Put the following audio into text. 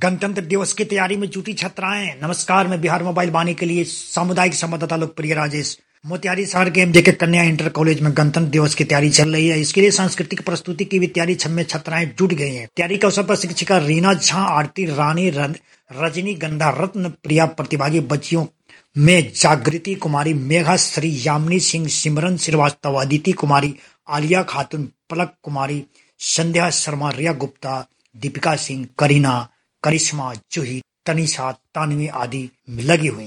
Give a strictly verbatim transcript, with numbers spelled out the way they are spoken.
गणतंत्र दिवस की तैयारी में जुटी छात्राएं। नमस्कार, मैं बिहार मोबाइल वाणी के लिए सामुदायिक संवाददाता लोकप्रिय राजेश। मोतिहारी शहर के एमजेके कन्या इंटर कॉलेज में गणतंत्र दिवस की तैयारी चल रही है। इसके लिए सांस्कृतिक प्रस्तुति की भी तैयारी छम्मे छात्राएं जुट गई हैं। तैयारी के अवसर पर शिक्षिका रीना झा, आरती रानी, रजनी गंधा, रत्न प्रिया, प्रतिभागी बच्चियों में जागृति कुमारी, मेघा श्री, यामिनी सिंह, सिमरन श्रीवास्तव, अदिति कुमारी, आलिया खातून, पलक कुमारी, संध्या शर्मा, रिया गुप्ता, दीपिका सिंह, करीना, करिश्मा, जूही, तनिषा, तानवी आदि लगी हुई।